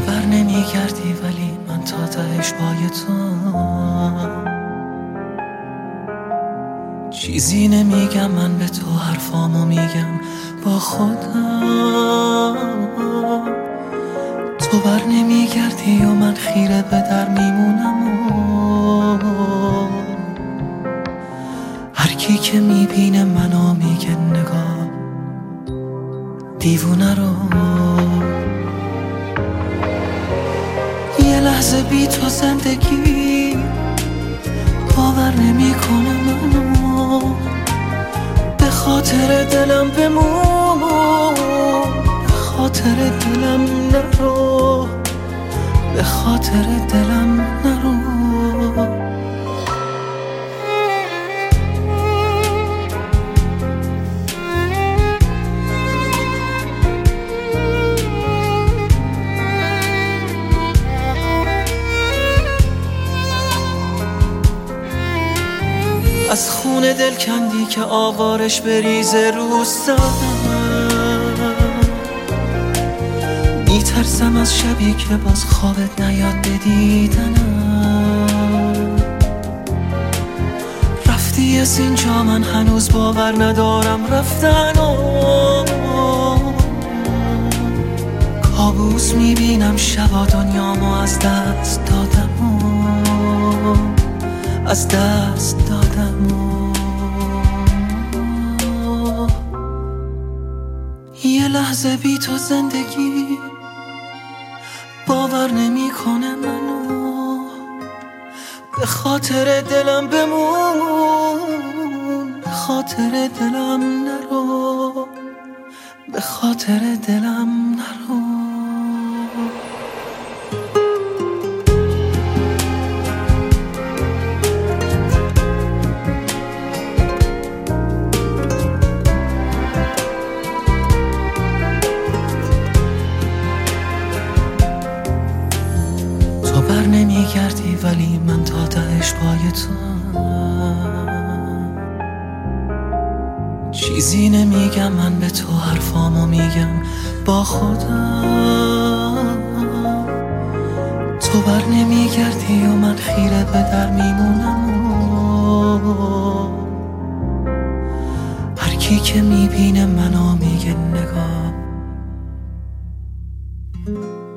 بر نمیگردی ولی من تا تهش پای تو. چیزی نمیگم من به تو، حرفامو میگم با خودم. تو بر نمیگردی و من خیره به در میمونم و هر کی که میبینه منو میگه نگاه دیوونه رو. یه لحظه بی تو زندگی باور نمیکنه منو، به خاطر دلم بمون، به خاطر دلم نرو، به خاطر دلم نرو. از خون دل کندی که آوارش بریزه رو سرم. میترسم از شبی که باز خوابت نیاد به دیدنم. رفتی از اینجا من هنوز باور ندارم رفتن و کابوس میبینم شبا دنیامو از دست دادم و از دست دادم و یه لحظه بی تو زندگی باور نمیکنه منو، به خاطر دلم بمون، به خاطر دلم نرو، به خاطر دلم نرو. بر نمیگردی ولی من تا تهش پای تو. چیزی نمیگم من به تو، حرفامو میگم با خودم. تو بر نمیگردی و من خیره به در میمونم و هر کی که میبینه منو میگه نگاه